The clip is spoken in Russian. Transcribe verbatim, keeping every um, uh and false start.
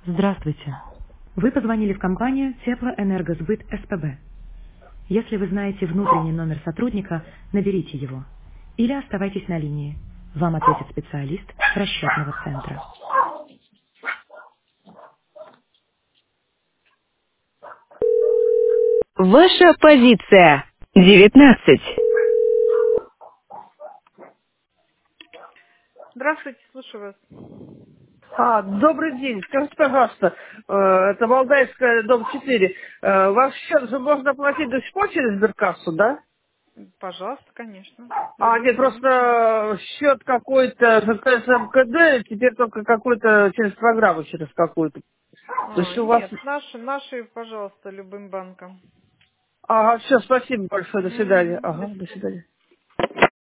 Здравствуйте. Вы позвонили в компанию Теплоэнергосбыт СПБ. Если вы знаете внутренний номер сотрудника, наберите его. Или оставайтесь на линии. Вам ответит специалист расчетного центра. Ваша позиция. девятнадцать. Здравствуйте, слушаю вас. А, добрый день. Скажите, пожалуйста, э, это Валдайская, дом четыре. Э, ваш счет же можно платить до сих пор через сберкассу, да? Пожалуйста, конечно. А, Любую нет, сумму. просто счет какой-то ЖКС МКД, теперь только какой-то через программу, через какую-то. То А, есть у вас... нет, наши, наши, пожалуйста, любым банком. Ага, все, спасибо большое, до свидания. Мгм. До Ага, до свидания. свидания.